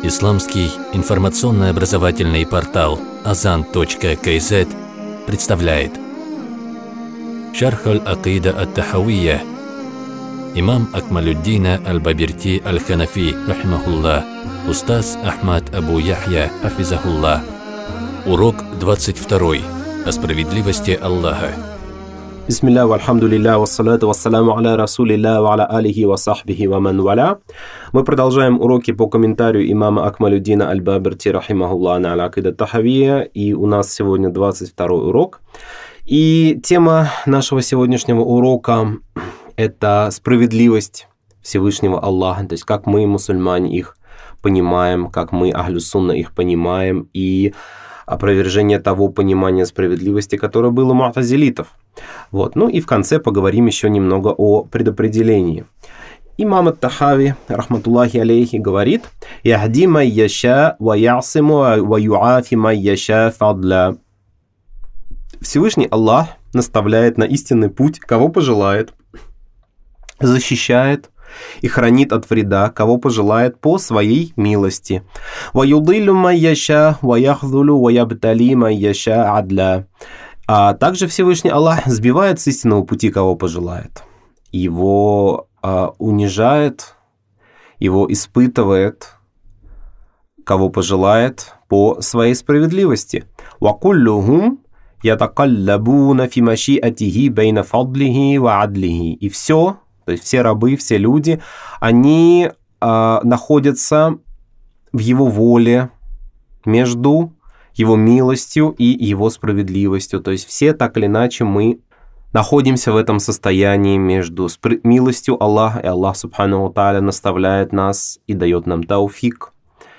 Исламский информационно-образовательный портал Azan.kz представляет Шарх аль-Акида ат-Тахавия. Имам Акмалюддина аль-Баберти аль-Ханафи, рахимахуллах, устаз Ахмад Абу Яхья, хафизахуллах. Урок 22. О справедливости Аллаха. Бисмилля, вальхамдулилля, вассалату вассаламу аля расулилля, ва аля алихи ва сахбихи ва ман валя. Мы продолжаем уроки по комментарию имама Акмалюддина аль-Баберти, рахимахуллах, на аль-Акида ат-Тахавия. И у нас сегодня 22 урок. И тема нашего сегодняшнего урока – это справедливость Всевышнего Аллаха, то есть как мы, мусульмане, их понимаем, как мы, ахлю-сунна, их понимаем, и опровержение того понимания справедливости, которое было у му'тазилитов. Вот. Ну и в конце поговорим еще немного о предопределении. Имам ат-Тахави, рахматуллахи алейхи, говорит: «Яхди май яша, ва ясиму, ва юафи май яша фадля». Всевышний Аллах наставляет на истинный путь, кого пожелает, защищает и хранит от вреда, кого пожелает по своей милости. «Ваюдиллю май яша, ва яхдулю, ва ябтали май яша адля». А также Всевышний Аллах сбивает с истинного пути, кого пожелает. Его унижает, его испытывает, кого пожелает по своей справедливости. «Вакуллюхум ятакаллабуна фи машиатихи бейна фадлихи ва адлихи». И все, то есть все рабы, все люди, они находятся в его воле, между его милостью и его справедливостью. То есть все так или иначе мы находимся в этом состоянии между милостью Аллаха, и Аллах субхану ва тааля наставляет нас и дает нам тауфик.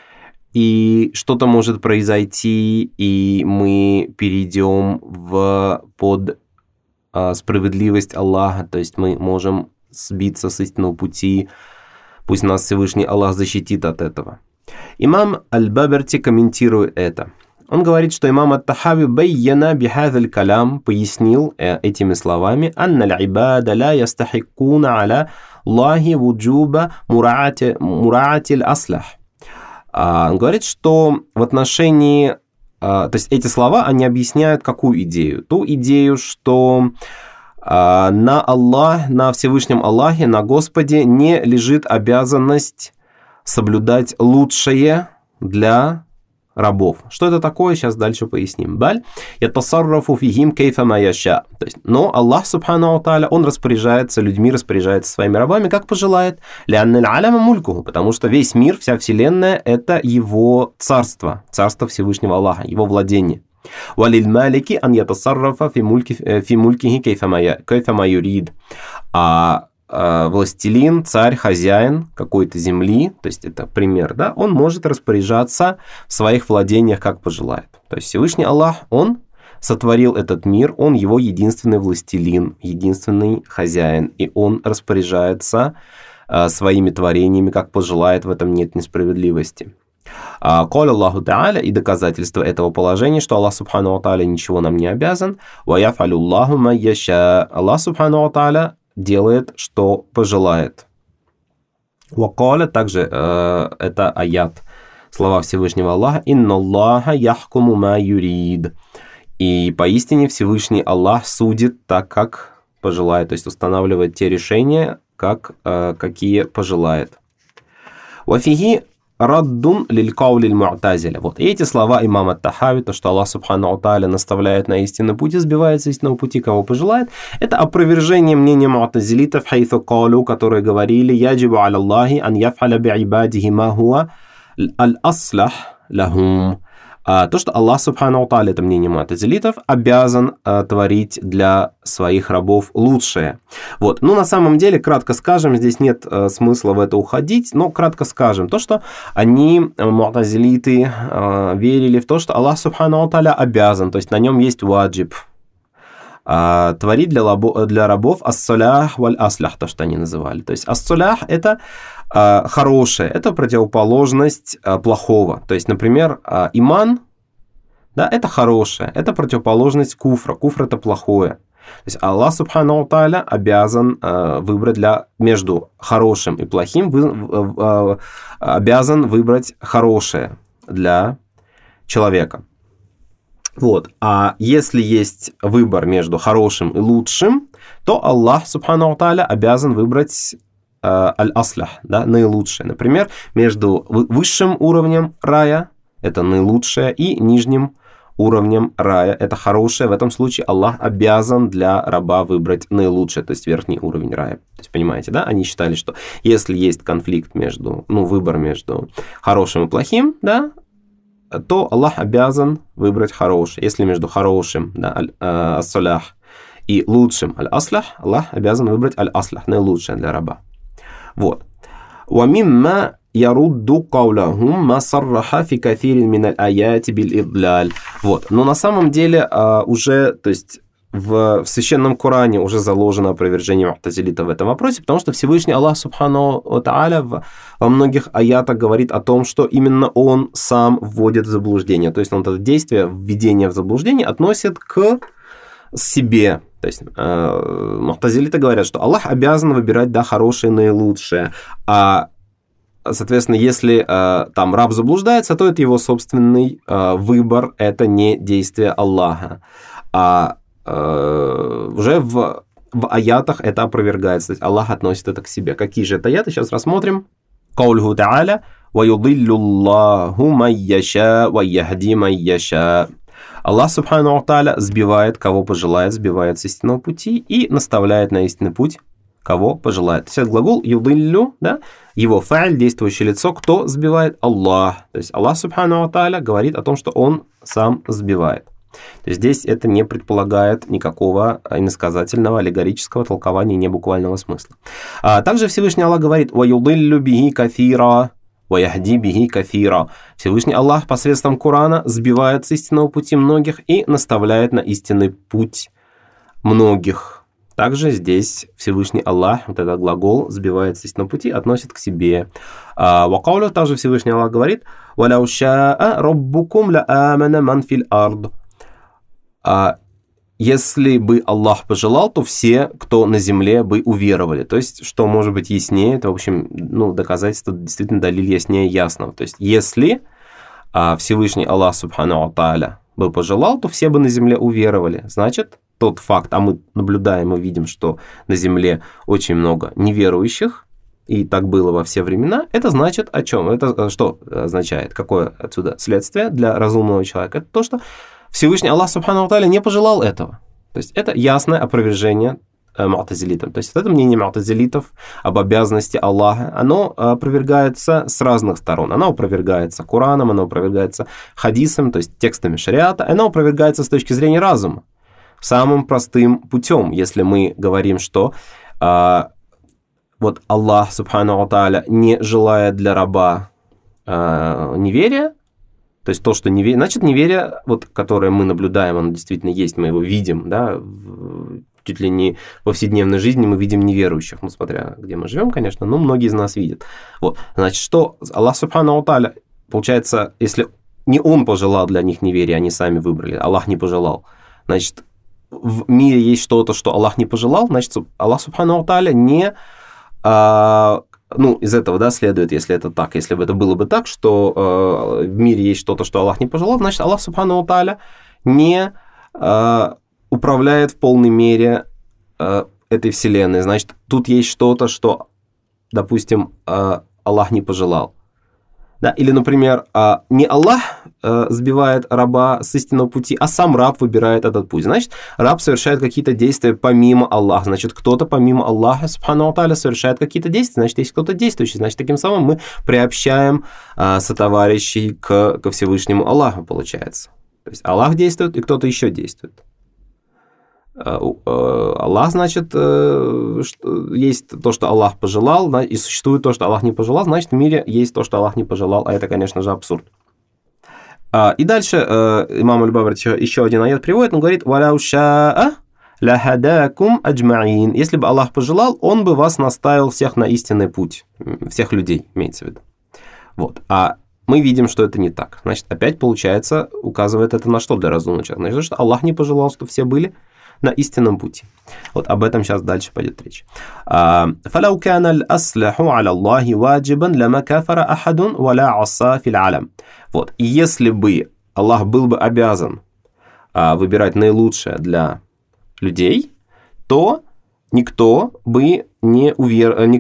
И что-то может произойти, и мы перейдем под справедливость Аллаха, то есть мы можем сбиться с истинного пути. Пусть нас Всевышний Аллах защитит от этого. Имам аль-Баберти комментирует это. Он говорит, что имам ат-Тахави байяна бихазаль калям, пояснил этими словами: «Анна аль-ибада ла ястахиккуна аля Аллахи вуджуба мураатиль аслах». Он говорит, что в отношении, то есть эти слова, они объясняют какую идею? Ту идею, что на Аллах, на Всевышнем Аллахе, на Господе не лежит обязанность соблюдать лучшее для рабов. Что это такое? Сейчас дальше поясним. Баль ятасаррафу фихим кейфа ма яша. То есть, но Аллах субхану ва тааля, он распоряжается людьми, распоряжается своими рабами, как пожелает. Лианналь аляма мулькуху, потому что весь мир, вся вселенная, это его царство, царство Всевышнего Аллаха, его владение. Валиль малики ан ятасаррафа фи мулькихи кейфа ма юрид. Властелин, царь, хозяин какой-то земли, то есть это пример, да, он может распоряжаться в своих владениях, как пожелает. То есть Всевышний Аллах, он сотворил этот мир, он его единственный властелин, единственный хозяин, и он распоряжается своими творениями, как пожелает, в этом нет несправедливости. Каля Аллаху Та'аля, и доказательство этого положения, что Аллах Субхану ва Тааля ничего нам не обязан. Ва яф'алю Аллаху ма яша. Аллах Субхану ва Тааля делает, что пожелает. Вакаля, также это аят, слова Всевышнего Аллаха: «Инна Аллаха яхкуму ма юрид». И поистине Всевышний Аллах судит так, как пожелает, то есть устанавливает те решения, какие пожелает. Вафихи раддун лиль каулиль му'тазиля. Вот. И эти слова имама ат-Тахави, то, что Аллах субхану ва тааля наставляет на истинный путь и сбивает с истинного пути, кого пожелает, это опровержение мнения му'тазилитов, хайθу калу, которые говорили: «Яджибу аля Аллахи ан яф'аля би'ибадихи ма хуа аль-аслах лахум». То, что Аллах субхану ва тааля, это мнение му'тазилитов, обязан творить для своих рабов лучшее. Вот. Ну, на самом деле, кратко скажем, здесь нет смысла в это уходить, но кратко скажем, то, что они, му'тазилиты, верили в то, что Аллах субхану ва тааля обязан, то есть на нем есть ваджиб, творить для рабов ас-салях валь-аслях, то, что они называли. То есть ас-салях – это хорошее, это противоположность плохого. То есть, например, иман, да, это хорошее, это противоположность куфра. Куфр – это плохое. То есть Аллах Субхану Тааля обязан выбрать между хорошим и плохим, обязан выбрать хорошее для человека. Вот. А если есть выбор между хорошим и лучшим, то Аллах Субхану Тааля обязан выбрать аль-аслях, да, наилучшее. Например, между высшим уровнем рая, это наилучшее, и нижним уровнем рая, это хорошее. В этом случае Аллах обязан для раба выбрать наилучшее, то есть верхний уровень рая. То есть, понимаете, да? Они считали, что если есть конфликт выбор между хорошим и плохим, да, то Аллах обязан выбрать хорошее. Если между хорошим, да, ас-салях, и лучшим, аль-аслях, Аллах обязан выбрать аль-аслях, наилучшее для раба. Вот. وَمِمَّا يَرُدُّ قَوْلَهُمْ مَا صَرَّحَ فِي كَثِيرٍ مِنَ الْآيَاتِ بِالْإِضْلَالِ. Вот. Но на самом деле уже, то есть в Священном Коране уже заложено опровержение му'тазилитов в этом вопросе, потому что Всевышний Аллах Субхану ва Тааля во многих аятах говорит о том, что именно Он сам вводит в заблуждение. То есть он это действие, введение в заблуждение относит к себе. То есть му'тазилиты говорят, что Аллах обязан выбирать, да, хорошее, наилучшее. А, соответственно, если там раб заблуждается, то это его собственный выбор, это не действие Аллаха. А уже в аятах это опровергается. То есть Аллах относит это к себе. Какие же это аяты? Сейчас рассмотрим. Каулиху та'аля ва юдиллю Аллаху ман яша ва яхди ман яша. Аллах Субхану Тааля сбивает, кого пожелает, сбивает с истинного пути и наставляет на истинный путь, кого пожелает. То есть этот глагол юдиллю, да, его фа'ль, действующее лицо, кто сбивает? Аллах. То есть Аллах Субхану Тааля говорит о том, что Он сам сбивает. То есть здесь это не предполагает никакого иносказательного, аллегорического толкования, не буквального смысла. Также Всевышний Аллах говорит «Ва юдиллю бихи кафира». Всевышний Аллах посредством Корана сбивает с истинного пути многих и наставляет на истинный путь многих. Также здесь Всевышний Аллах, вот этот глагол «сбивает с истинного пути» относит к себе. Вакаулю также Всевышний Аллах говорит «Валяу шаа раббукум ла амана ман фил ард». Если бы Аллах пожелал, то все, кто на земле, бы уверовали. То есть, что может быть яснее, это, в общем, доказательство действительно далиль яснее ясного. То есть, если Всевышний Аллах Субхану Тааля бы пожелал, то все бы на земле уверовали. Значит, тот факт, а мы наблюдаем и видим, что на земле очень много неверующих, и так было во все времена, это значит о чем? Это что означает? Какое отсюда следствие для разумного человека? Это то, что Всевышний Аллах Субхану Тааля не пожелал этого. То есть это ясное опровержение му'тазилитам. То есть это мнение му'тазилитов об обязанности Аллаха, оно опровергается с разных сторон. Оно опровергается Кораном, оно опровергается хадисом, то есть текстами шариата, оно опровергается с точки зрения разума. Самым простым путем, если мы говорим, что вот Аллах Субхану Тааля не желает для раба неверия, то есть то, что неверие, значит, неверие, вот, которое мы наблюдаем, оно действительно есть, мы его видим, да, чуть ли не в повседневной жизни мы видим неверующих, смотря где мы живем, конечно, но многие из нас видят. Вот, значит, что Аллах Субхану Тааля, получается, если не Он пожелал для них неверия, они сами выбрали, Аллах не пожелал, значит, в мире есть что-то, что Аллах не пожелал, значит, Аллах Субхану Тааля не... из этого, да, следует, если это так, если бы это было бы так, что в мире есть что-то, что Аллах не пожелал, значит, Аллах Субхану Тааля не управляет в полной мере этой вселенной. Значит, тут есть что-то, что, допустим, Аллах не пожелал. Да? Или, например, не Аллах сбивает раба с истинного пути, а сам раб выбирает этот путь. Значит, раб совершает какие-то действия помимо Аллаха. Значит, кто-то помимо Аллаха, Субхану Тааля, совершает какие-то действия. Значит, есть кто-то действующий. Значит, таким самым мы приобщаем сотоварищей ко Всевышнему Аллаху, получается. То есть Аллах действует, и кто-то еще действует. Аллах, значит, есть то, что Аллах пожелал, и существует то, что Аллах не пожелал, значит, в мире есть то, что Аллах не пожелал, а это, конечно же, абсурд. И дальше имам Аль-Бабр еще один аят приводит, он говорит: «Валяу шаа лахадакум аджмаин». Если бы Аллах пожелал, Он бы вас наставил всех на истинный путь, всех людей, имеется в виду. Вот. А мы видим, что это не так. Значит, опять получается, указывает это на что для разумного человека? Значит, что Аллах не пожелал, чтобы все были на истинном пути. Вот об этом сейчас дальше пойдет речь. فَلَوْ كَانَ الْأَصْلَحُ عَلَى اللَّهِ وَاجِبًا لَمَا كَفَرَ أَحَدٌ وَلَا عَصَى فِي الْعَالَمِ. Вот, и если бы Аллах был бы обязан выбирать наилучшее для людей, то никто бы не в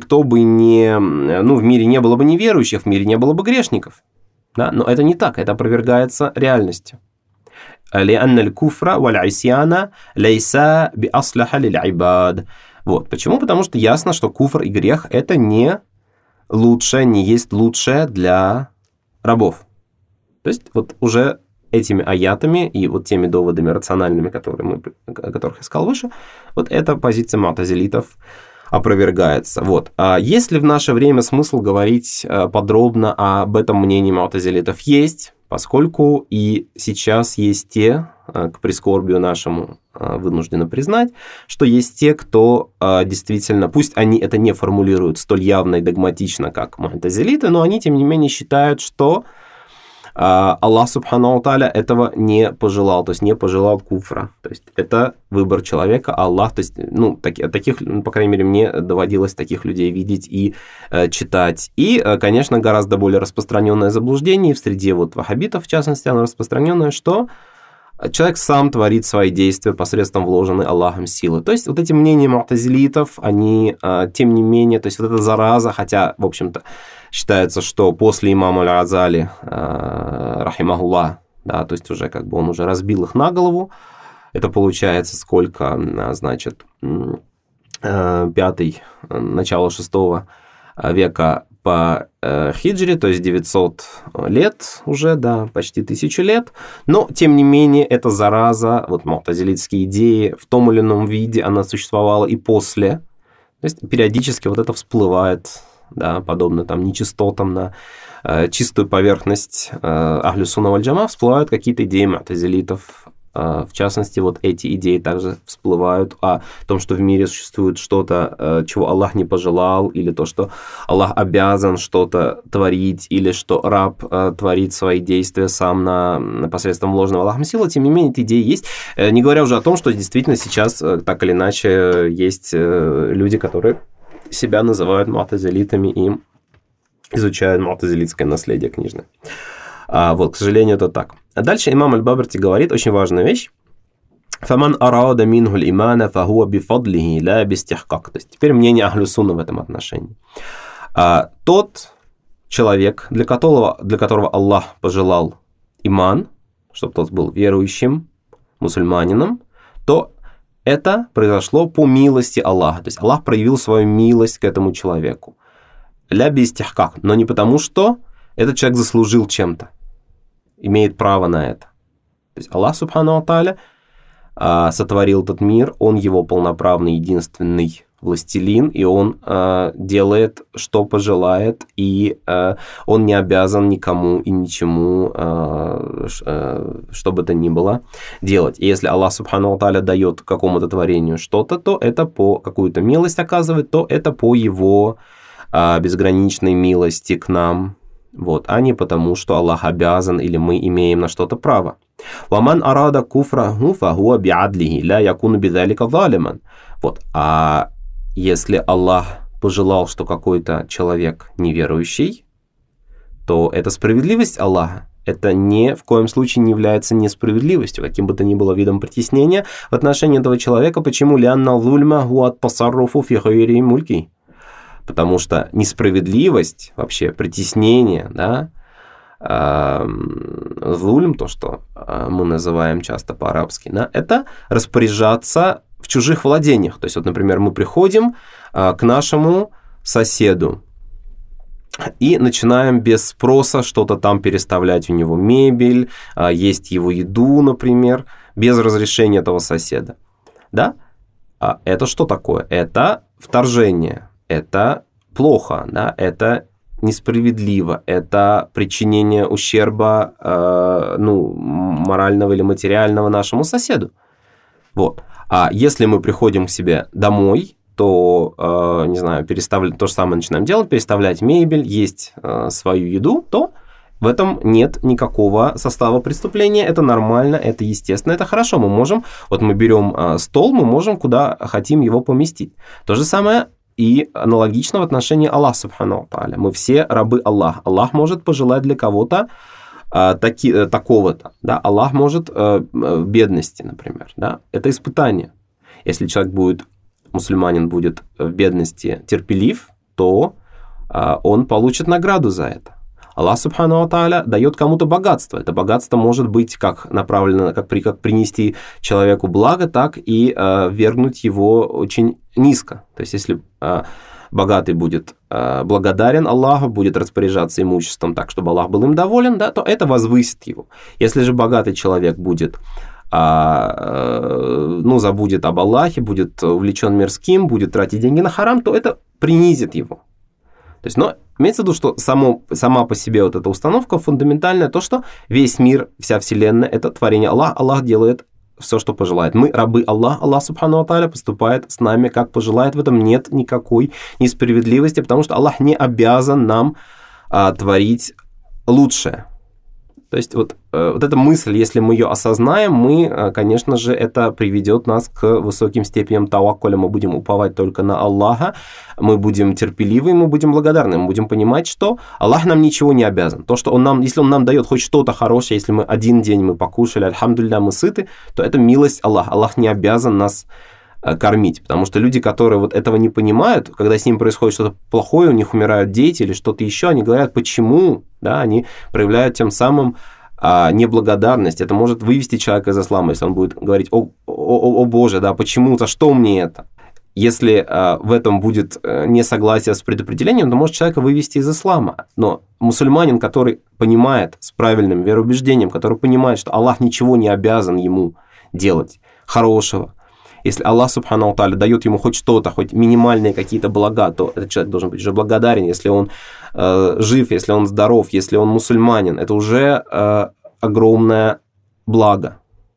мире не было бы неверующих, в мире не было бы грешников. Да? Но это не так, это опровергается реальностью. لأن الكفر والعصيان ليس بأصلح للعباد. Вот. Почему? Потому что ясно, что куфр и грех – это не лучшее, не есть лучшее для рабов. То есть вот уже этими аятами и вот теми доводами рациональными, о которых я сказал выше, вот эта позиция му'тазилитов опровергается. Вот. А есть ли в наше время смысл говорить подробно об этом мнении му'тазилитов? Есть, поскольку и сейчас есть те, к прискорбию нашему вынуждены признать, что есть те, кто действительно, пусть они это не формулируют столь явно и догматично, как му'тазилиты, но они, тем не менее, считают, что Аллах Субхану ва Тааля этого не пожелал, то есть не пожелал куфра. То есть это выбор человека, а Аллах, то есть, таких, по крайней мере, мне доводилось таких людей видеть и читать. И, конечно, гораздо более распространенное заблуждение, в среде вот ваххабитов, в частности, оно распространенное, что человек сам творит свои действия посредством вложенной Аллахом силы. То есть вот эти мнения му'тазилитов, они, тем не менее, то есть вот эта зараза, хотя, в общем-то, считается, что после имама Аль-Газали, рахимахуллах, да, то есть уже как бы он уже разбил их на голову. Это получается сколько, значит, 5-й, начало 6 века по хиджре, то есть 900 лет уже, да, почти 1000 лет. Но, тем не менее, эта зараза, вот му'тазилитские идеи в том или ином виде, она существовала и после. То есть периодически вот это всплывает, да, подобно там нечистотам на чистую поверхность ахлю сунна валь джама всплывают какие-то идеи му'тазилитов. В частности, вот эти идеи также всплывают о том, что в мире существует что-то, чего Аллах не пожелал, или то, что Аллах обязан что-то творить, или что раб творит свои действия сам посредством вложенного Аллахом силы. Тем не менее, эти идеи есть. Не говоря уже о том, что действительно сейчас так или иначе есть люди, которые себя называют му'тазилитами и изучают му'тазилитское наследие книжное. Вот, к сожалению, это так. А дальше имам Аль-Бабарти говорит очень важную вещь. «Фаман арада минху л-имана фахуа бифадлихи ла бистихкак». То есть теперь мнение ахлю сунна в этом отношении. Тот человек, для которого Аллах пожелал иман, чтобы тот был верующим мусульманином, то это произошло по милости Аллаха. То есть Аллах проявил свою милость к этому человеку. Ля бистихкак. Но не потому, что этот человек заслужил чем-то, имеет право на это. То есть Аллах Субхану ва Тааля сотворил этот мир, Он его полноправный, единственный властелин, и Он делает, что пожелает, и Он не обязан никому и ничему, что бы то ни было, делать. И если Аллах Субхану ва Тааля дает какому-то творению что-то, то это по какую-то милость оказывает, то это по Его безграничной милости к нам, вот, а не потому, что Аллах обязан или мы имеем на что-то право. «Ваман арада куфраху фахуа би'адлихи ла якуну бидалика залиман». Вот, а если Аллах пожелал, что какой-то человек неверующий, то это справедливость Аллаха. Это ни в коем случае не является несправедливостью, каким бы то ни было видом притеснения в отношении этого человека. Почему? «Лианна зульма хуа ат-тасарруфу фи хайри мульки». Потому что несправедливость, вообще притеснение, да, зульм, то, что мы называем часто по-арабски, да, это распоряжаться в чужих владениях. То есть, вот, например, мы приходим к нашему соседу и начинаем без спроса что-то там переставлять у него, мебель, есть его еду, например, без разрешения этого соседа. Да? А это что такое? Это вторжение. Это плохо, да? Это несправедливо, это причинение ущерба морального или материального нашему соседу. Вот. А если мы приходим к себе домой, то, то же самое начинаем делать, переставлять мебель, есть свою еду, то В этом нет никакого состава преступления, это нормально, это естественно, это хорошо. Мы берем стол, мы можем куда хотим его поместить. То же самое и аналогично в отношении Аллаха Субхану ва Тааля. Мы все рабы Аллаха. Аллах может пожелать для кого-то такого-то. Да? Аллах может бедности, например. Да? Это испытание. Если мусульманин будет в бедности терпелив, то он получит награду за это. Аллах Субхану ва Тааля дает кому-то богатство. Это богатство может быть как направлено, как принести человеку благо, так и вергнуть его очень низко. То есть, если богатый будет благодарен Аллаху, будет распоряжаться имуществом так, чтобы Аллах был им доволен, да, то это возвысит его. Если же богатый человек будет забудет об Аллахе, будет увлечен мирским, будет тратить деньги на харам, то это принизит его. То есть, но имеется в виду, что сама по себе вот эта установка фундаментальная, то, что весь мир, вся вселенная, это творение Аллаха. Аллах делает все, что пожелает. Мы рабы Аллаха. Аллах Субхану ва Тааля поступает с нами, как пожелает. В этом нет никакой несправедливости, потому что Аллах не обязан нам творить лучшее. То есть, вот эта мысль, если мы ее осознаем, конечно же, это приведет нас к высоким степеням таваккуля. Мы будем уповать только на Аллаха, мы будем терпеливы, мы будем благодарны, мы будем понимать, что Аллах нам ничего не обязан. То, что если Он нам дает хоть что-то хорошее, если мы один день мы покушали, альхамдулилля, мы сыты, то это милость Аллаха. Аллах не обязан нас кормить, потому что люди, которые вот этого не понимают, когда с ним происходит что-то плохое, у них умирают дети или что-то еще, они говорят, почему, да, они проявляют тем самым неблагодарность. Это может вывести человека из ислама, если он будет говорить, о Боже, да, почему, за что мне это? Если в этом будет несогласие с предопределением, то может человека вывести из ислама. Но мусульманин, который понимает с правильным вероубеждением, который понимает, что Аллах ничего не обязан ему делать хорошего, если Аллах Субхану ва Тааля дает ему хоть что-то, хоть минимальные какие-то блага, то этот человек должен быть уже благодарен. Если он жив, если он здоров, если он мусульманин, это уже огромное благо.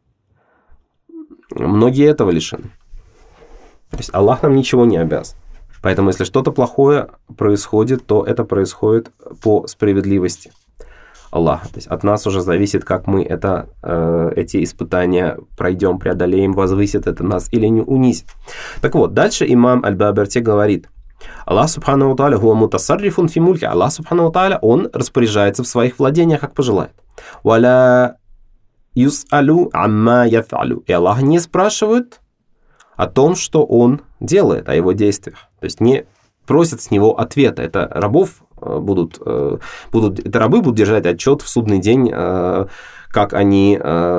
Многие этого лишены. То есть Аллах нам ничего не обязан. Поэтому если что-то плохое происходит, то это происходит по справедливости Аллаха. То есть от нас уже зависит, как мы эти испытания пройдем, преодолеем, возвысит это нас или не унизит. Так вот, дальше имам Аль-Баберти говорит, Аллах Субхану ва Тааля хуа мутасаррифун фи мульки. Аллах Субхану ва Тааля, Он распоряжается в своих владениях, как пожелает. Валя юс'алю амма яф'алю. И Аллах не спрашивает о том, что Он делает, о Его действиях. То есть не просят с Него ответа. Это рабы будут держать отчет в судный день, как они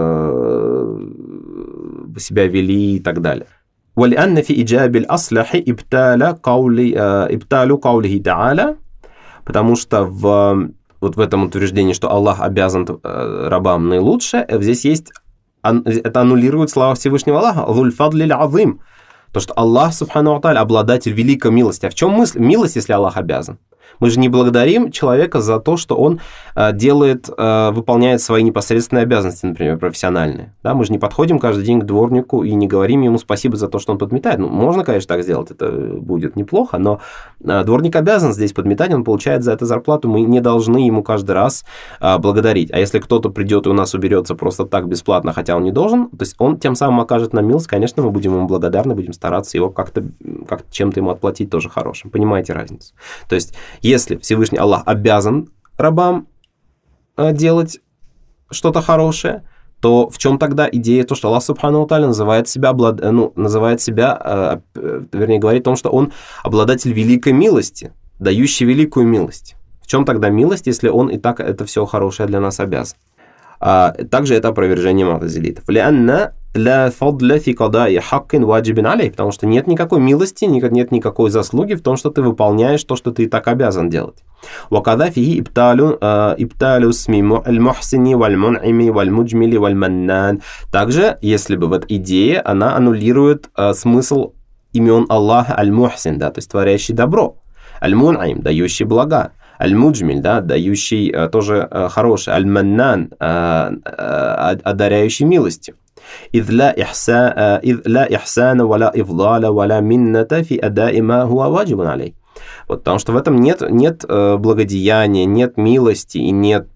себя вели и так далее. وَلِأَنَّ فِي إِجَابِ الْأَصْلَحِ إِبْتَالُ قَوْلِهِ تَعَالَى. Потому что в этом утверждении, что Аллах обязан рабам наилучшее, здесь есть, это аннулирует слова Всевышнего Аллаха. ذُو الْفَضْلِ الْعَظِيمِ. То, что Аллах, Субхану ва Тааля, обладатель великой милости. А в чем милость, если Аллах обязан? Мы же не благодарим человека за то, что он выполняет свои непосредственные обязанности, например, профессиональные. Да, мы же не подходим каждый день к дворнику и не говорим ему спасибо за то, что он подметает. Ну, можно, конечно, так сделать, это будет неплохо, но дворник обязан здесь подметать, он получает за это зарплату, мы не должны ему каждый раз благодарить. А если кто-то придет и у нас уберется просто так бесплатно, хотя он не должен, то есть он тем самым окажет нам милость, конечно, мы будем ему благодарны, будем стараться его как-то чем-то ему отплатить тоже хорошим. Понимаете разницу? То есть если Всевышний Аллах обязан рабам делать что-то хорошее, то в чем тогда идея, то, что Аллах Субхану ва Тааля говорит о том, что Он обладатель великой милости, дающий великую милость. В чем тогда милость, если Он и так это все хорошее для нас обязан? Также это опровержение му'тазилитов. Потому что нет никакой милости, нет никакой заслуги в том, что ты выполняешь то, что ты и так обязан делать. Также, если бы вот идея, она аннулирует смысл имен Аллаха Аль-Мухсин, да, то есть творящий добро, Аль-Мун'им, дающий блага, Аль-Муджмиль, да, дающий тоже хороший, Аль-Маннан, одаряющий милостью. إذ لا إحسان ولا إفضال ولا منة في أداء ما هو واجب عليه. Вот, потому что в этом нет благодеяния, нет милости и нет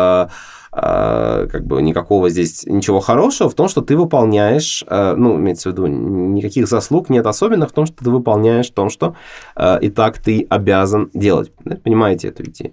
как бы никакого здесь ничего хорошего в том, что ты выполняешь, имеется в виду, никаких заслуг нет особенных в том, что ты выполняешь то, что и так ты обязан делать. Понимаете эту идею?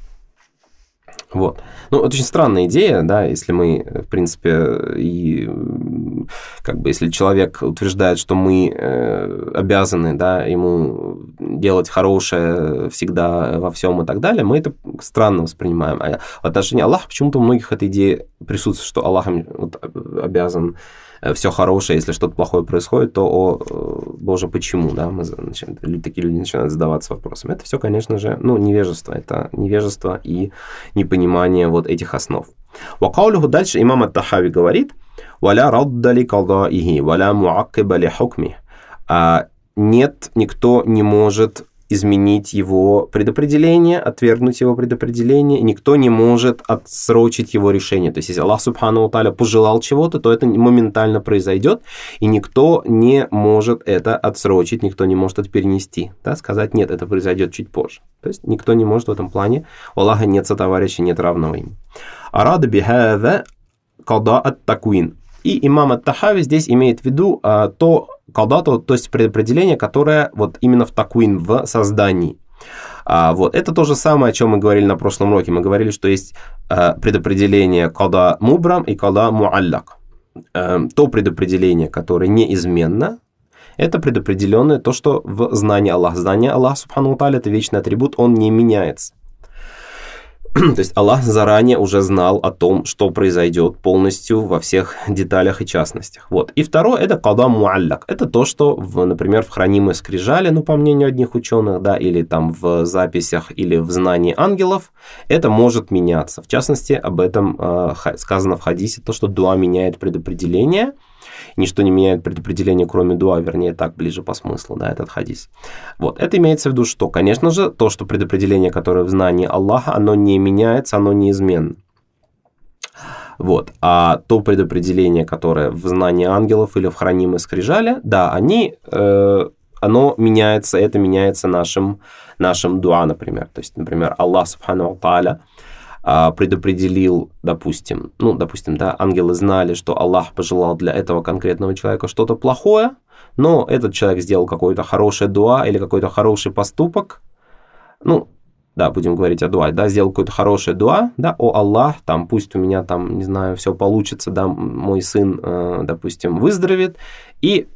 Вот. Это очень странная идея, да, если мы, в принципе, и как бы, если человек утверждает, что мы обязаны, да, ему делать хорошее всегда во всем и так далее, мы это странно воспринимаем. А в отношении Аллаха почему-то у многих эта идея присутствует, что Аллах обязан все хорошее, если что-то плохое происходит, то, боже, почему, да, такие люди начинают задаваться вопросами. Это все, конечно же, невежество, это невежество и непонимание вот этих основ. Вакаулюху дальше имам ат-Тахави говорит, «Валя радда ли кадаихи, валя муаккиба ли хукми». Нет, никто не может изменить его предопределение, отвергнуть его предопределение, и никто не может отсрочить его решение. То есть, если Аллах Субхану ва Тааля пожелал чего-то, то это моментально произойдет, и никто не может это отсрочить, никто не может это перенести. Да? Сказать, нет, это произойдет чуть позже. То есть, никто не может в этом плане. У Аллаха нет сотоварища, нет равного ему. Арада бихаза када ат-таквин. И имам ат-Тахави здесь имеет в виду то есть предопределение, которое вот именно в такуин, в создании. Вот. Это то же самое, о чем мы говорили на прошлом уроке. Мы говорили, что есть предопределение када мубрам и када муалляк. То предопределение, которое неизменно, это предопределенное то, что в знании Аллаха. Знание Аллаха, субхану ва тааля, это вечный атрибут, он не меняется. То есть Аллах заранее уже знал о том, что произойдет полностью во всех деталях и частностях. Вот. И второе – это када муалляк. Это то, что, например, в хранимой скрижали, по мнению одних ученых, да, или там в записях, или в знании ангелов, это может меняться. В частности, об этом сказано в хадисе, то, что дуа меняет предопределение. Ничто не меняет предопределение, кроме дуа, вернее, так ближе по смыслу, да, этот хадис. Вот, это имеется в виду, что, конечно же, то, что предопределение, которое в знании Аллаха, оно не меняется, оно неизменно. Вот, а то предопределение, которое в знании ангелов или в хранимой скрижали, да, оно меняется, это меняется нашим дуа, например. То есть, например, Аллах, субхану ва тааля, предопределил, допустим, да, ангелы знали, что Аллах пожелал для этого конкретного человека что-то плохое, но этот человек сделал какое-то хорошее дуа или какой-то хороший поступок, будем говорить о дуа, да, сделал какое-то хорошее дуа, да, о Аллах, там, пусть у меня там, не знаю, все получится, да, мой сын, допустим, выздоровеет, и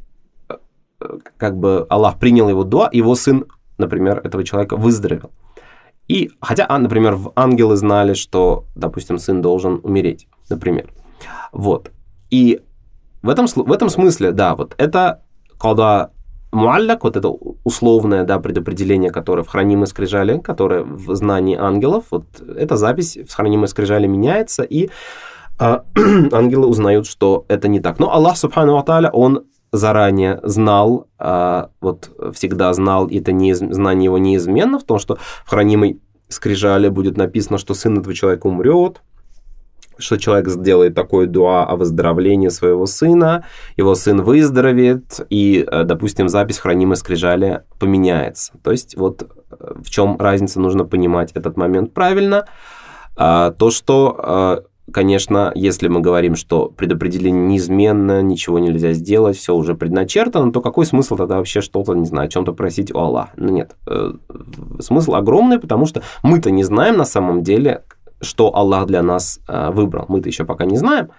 как бы Аллах принял его дуа, его сын, например, этого человека выздоровел. И, хотя, например, ангелы знали, что, допустим, сын должен умереть, например. Вот. И в этом смысле, да, вот это када муалляк, вот это условное, да, предопределение, которое в хранимой скрижали, которое в знании ангелов, вот эта запись в хранимой скрижали меняется, и ангелы узнают, что это не так. Но Аллах, субхану ва тааля, он заранее знал, всегда знал, и это знание его неизменно в том, что в хранимой скрижали будет написано, что сын этого человека умрет, что человек сделает такое дуа о выздоровлении своего сына, его сын выздоровеет, и, допустим, запись в хранимой скрижали поменяется. То есть, вот в чем разница, нужно понимать этот момент правильно. То, что... Конечно, если мы говорим, что предопределение неизменно, ничего нельзя сделать, все уже предначертано, то какой смысл тогда вообще что-то, не знаю, о чем-то просить у Аллаха? Нет, смысл огромный, потому что мы-то не знаем на самом деле, что Аллах для нас выбрал. Мы-то еще пока не знаем.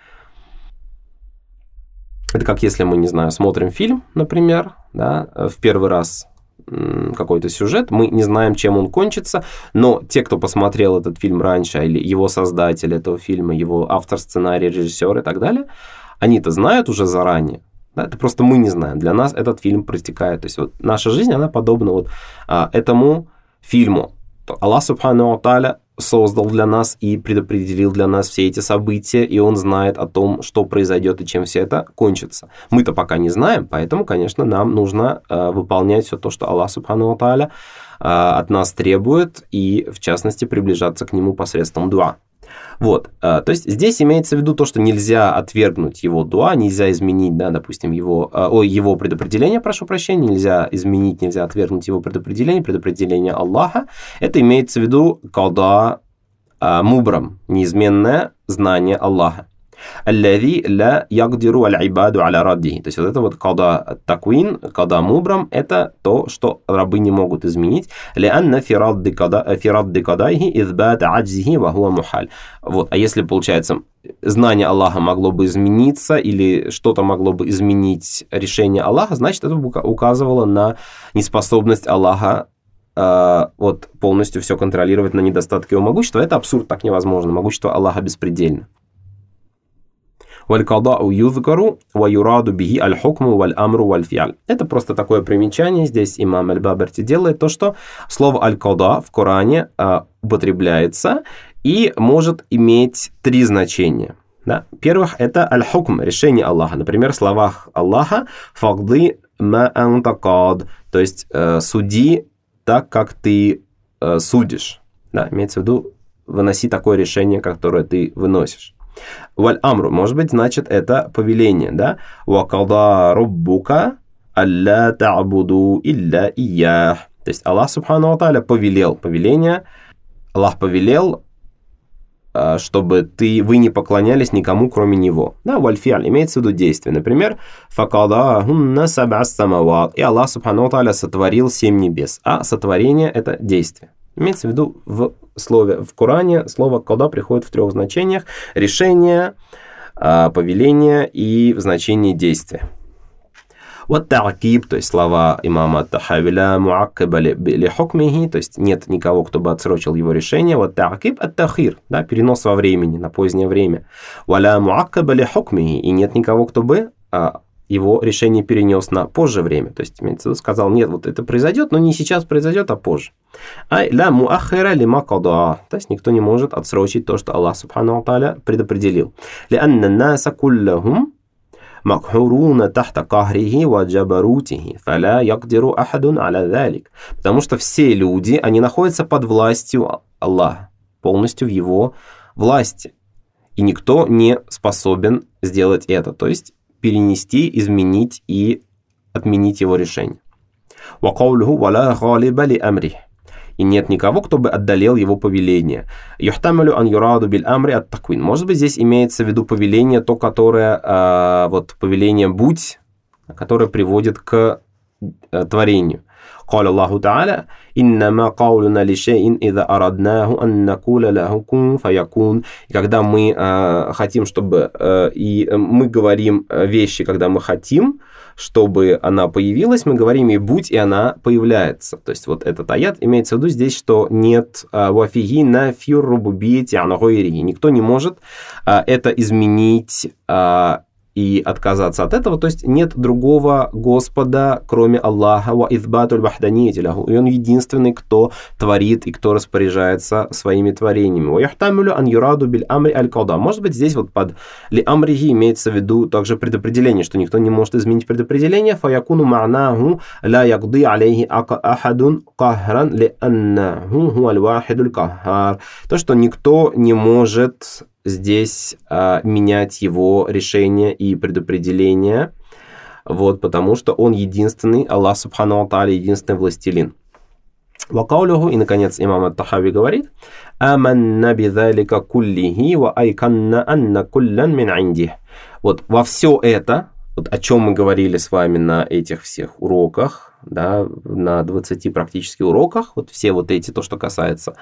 Это как если мы, не знаю, смотрим фильм, например, да, в первый раз какой-то сюжет, мы не знаем, чем он кончится, но те, кто посмотрел этот фильм раньше, или его создатель этого фильма, его автор сценария, режиссер и так далее, они-то знают уже заранее. Да, это просто мы не знаем. Для нас этот фильм протекает. То есть вот наша жизнь, она подобна вот этому фильму. Аллах, субхану ва тааля, создал для нас и предопределил для нас все эти события, и он знает о том, что произойдет и чем все это кончится. Мы-то пока не знаем, поэтому, конечно, нам нужно выполнять все то, что Аллах, субхану ва тааля, от нас требует, и, в частности, приближаться к нему посредством дуа. Вот, то есть здесь имеется в виду то, что нельзя отвергнуть его дуа, нельзя изменить, да, допустим, его предопределение, прошу прощения, нельзя изменить, нельзя отвергнуть его предопределение Аллаха. Это имеется в виду када мубрам, неизменное знание Аллаха. الذي لا يقدر العباد على رده. То есть вот это вот када таквин, када мубрам, это то, что рабы не могут изменить. لأن في رد قضائه إثبات عجزه وهو محال. Вот, а если, получается, знание Аллаха могло бы измениться или что-то могло бы изменить решение Аллаха, значит, это указывало на неспособность Аллаха вот полностью все контролировать, на недостатки его могущества. Это абсурд, так невозможно. Могущество Аллаха беспредельно. Это просто такое примечание. Здесь имам Аль-Баберти делает то, что слово аль-када в Коране употребляется и может иметь три значения. Да? Первых, это аль-хукм, решение Аллаха. Например, в словах Аллаха «фагды ма антакад», то есть «суди так, как ты судишь». Да? Имеется в виду «выноси такое решение, которое ты выносишь». Валь-амру, может быть, значит, это повеление, да? «Вакада руббука алла та'буду илля иях». То есть Аллах, субхану ва тааля, повелел, повеление. Аллах повелел, чтобы вы не поклонялись никому, кроме Него. Да, валь-фи'аль, имеется в виду действие. Например, «Факадахунна саб'а самават». И Аллах, субхану ва тааля, сотворил 7 небес. А сотворение – это действие. Имеется в виду в Коране слово «када» приходит в 3 значениях: решение, повеление и в значении действия. Вот та'киб, то есть слова имама Тахавиля муаккаба ли хукмихи, то есть нет никого, кто бы отсрочил его решение. Вот та'киб ат-тахир, да, перенос во времени, на позднее время. Валя муаккаба ли хукмихи, и нет никого, кто бы его решение перенес на позже время. То есть, имеется в виду, сказал, нет, вот это произойдет, но не сейчас произойдет, а позже. Ай ля муаххира лима када. То есть, никто не может отсрочить то, что Аллах субхану ва тааля предопределил. Лианна наса куллахум макхуруна тахта кахрихи ва джабарутихи, фаля якдиру ахадун аля залик. Потому что все люди, они находятся под властью Аллаха, полностью в его власти. И никто не способен сделать это. То есть, перенести, изменить и отменить его решение. И нет никого, кто бы отдалел его повеление. Может быть, здесь имеется в виду повеление, то, которое, вот повеление «будь», которое приводит к творению. قال الله تعالى إنما قولنا لشيء إذا أردناه أن نقول له كن فيكون. И когда мы хотим, чтобы и мы говорим вещи, когда мы хотим, чтобы она появилась, мы говорим ей будь, и она появляется. То есть вот этот аят имеется в виду здесь, что нет вафиги на фир рубубити анагойриги. Никто не может это изменить и отказаться от этого, то есть нет другого Господа, кроме Аллаха, ва избатуль вахдани тиляху, и Он единственный, кто творит и кто распоряжается своими творениями. Ва яхтамилю ан юраду биль амри аль-када. Может быть, здесь вот под ли амрихи имеется в виду также предопределение, что никто не может изменить предопределение. Фа якуну ма'наху ла якди алейхи ахадун кахран ли аннаху хуаль вахидуль кахар. То, что никто не может здесь менять его решение и предопределение, вот, потому что он единственный, Аллах субхану ва тааля, единственный властелин. Вакаулюху, и, наконец, имам ат-Тахави говорит, «Аманна бидалика куллихи ва айканна анна куллян мин инди». Вот, во все это, вот, о чем мы говорили с вами на этих всех уроках, да, на 20 практически уроках, вот все вот эти, то, что касается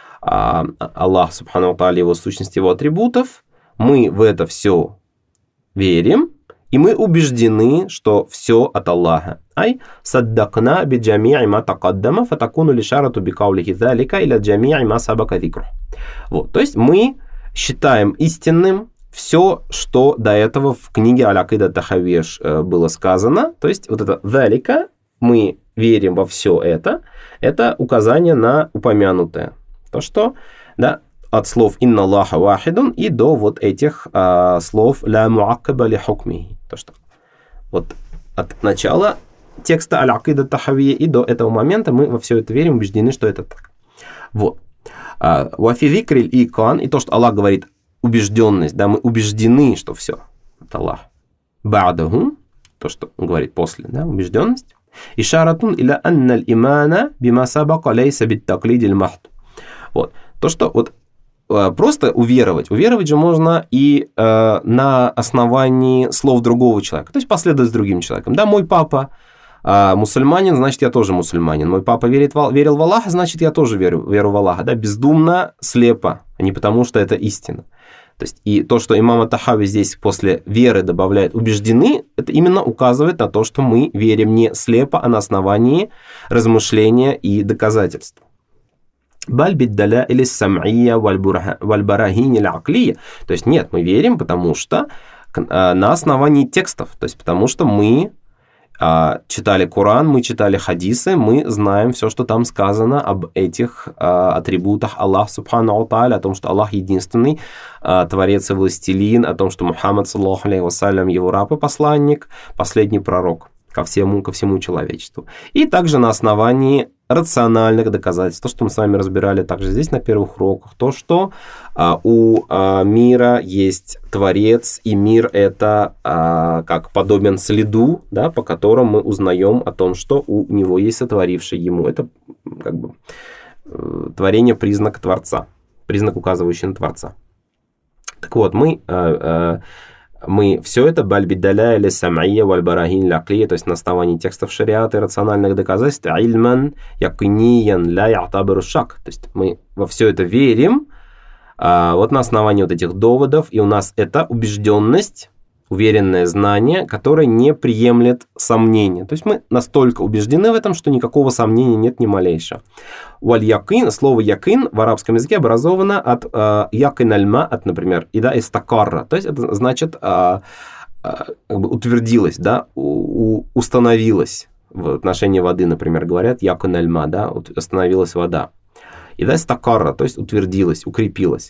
Аллах, субхану ва тааля, его сущности, его атрибутов, мы в это все верим, и мы убеждены, что все от Аллаха. Ай саддакна би джами'и ма тақаддама фатакуну лишарату би каулихи залика иля джами'и ма сабака зикру. Вот, то есть мы считаем истинным все, что до этого в книге Аль-Акида ат-Тахавия было сказано. То есть вот это залика, мы верим во все это указание на упомянутое. То, что, да, от слов «инна Аллаха вахидун» и до вот этих слов «ля муаккаба ли хукми». То, что вот от начала текста Аль-Акида ат-Тахавия и до этого момента мы во все это верим, убеждены, что это так. Вот. Вафи викриль икан, и то, что Аллах говорит, убежденность, да, мы убеждены, что все, это Аллах. Ба'даху, то, что он говорит после, да, убежденность. Ишаратун иля анналь имана бима сабака лейса биттаклидиль махт. Вот, то, что вот просто уверовать. Уверовать же можно и на основании слов другого человека, то есть последовать с другим человеком. Да, мой папа мусульманин, значит, я тоже мусульманин. Мой папа верил в Аллаха, значит, я тоже верю в Аллаха. Да, бездумно, слепо, а не потому, что это истина. То есть, и то, что имам ат-Тахави здесь после веры добавляет убеждены, это именно указывает на то, что мы верим не слепо, а на основании размышления и доказательств. Баль биддаляили сам'ия вальбарахини ля-аклия. То есть, нет, мы верим, потому что на основании текстов, то есть, потому что мы читали Коран, мы читали хадисы, мы знаем все, что там сказано об этих атрибутах Аллаха субхану ва тааля, о том, что Аллах единственный творец и властелин, о том, что Мухаммад саллаллаху алейхи вассалям его раб и посланник, последний пророк ко всему человечеству. И также на основании рациональных доказательств. То, что мы с вами разбирали также здесь на первых уроках, то, что у мира есть Творец, и мир это как подобен следу, да, по которому мы узнаем о том, что у него есть сотворивший ему. Это как бы творение, признак Творца, признак, указывающий на Творца. Так вот, мы все это бальбидаля или сам'ия вальбарахин ля-аклия, то есть на основании текстов шариата и рациональных доказательств, ильман якиниян ля я'табиру шак, то есть мы во все это верим, вот на основании вот этих доводов, и у нас это убежденность, уверенное знание, которое не приемлет сомнения. То есть мы настолько убеждены в этом, что никакого сомнения нет ни малейшего. Валь-якин, слово якин в арабском языке образовано от якин аль-ма, от, например, ида истакарра. То есть это значит как бы утвердилось, да, установилось. В отношении воды, например, говорят якин аль-ма, да, остановилась вода. Ида истакарра, то есть утвердилась, укрепилась.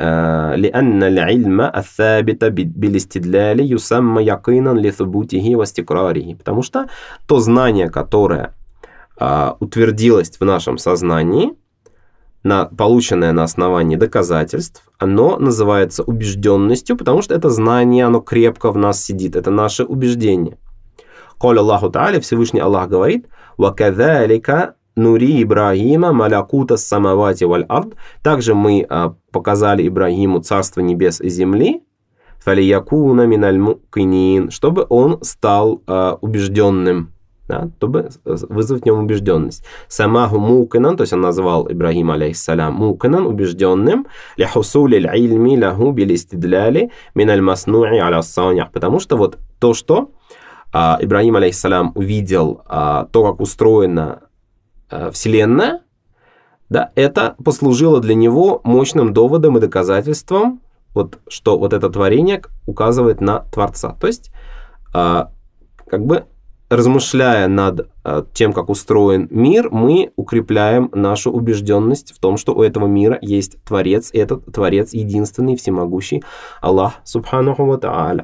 لأن العلم الثابت بالاستدلال يسمى يقينا لثبوته واستقراره. Потому что то знание, которое утвердилось в нашем сознании, полученное на основании доказательств, оно называется убежденностью, потому что это знание, оно крепко в нас сидит, это наше убеждение. Каля Аллаху Тааля, Всевышний Аллах говорит, وَكَذَلِكَ нури Ибрагима малякута самавати валь ард. Также мы показали Ибрагиму царство небес и земли, фалиякуна миналь мукинин, чтобы он стал убежденным, да, чтобы вызвать в нем убежденность. Самаху мукинан, то есть он назвал Ибрагима алейхиссалям мукинан, убежденным, ляхусули л'ильми лаху билистидляли миналь маснуи аля санях, потому что вот то, что Ибрагим алейхиссалям увидел, то, как устроена Вселенная, да, это послужило для него мощным доводом и доказательством, вот, что вот это творение указывает на Творца. То есть, как бы размышляя над тем, как устроен мир, мы укрепляем нашу убежденность в том, что у этого мира есть Творец, и этот Творец единственный, всемогущий Аллах субханаху ва тааля.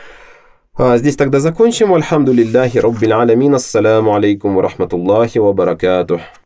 Здесь тогда закончим. Альхамдулиллахи Раббил Аламин. Ассаламу алейкум ва рахматуллахи ва баракатух.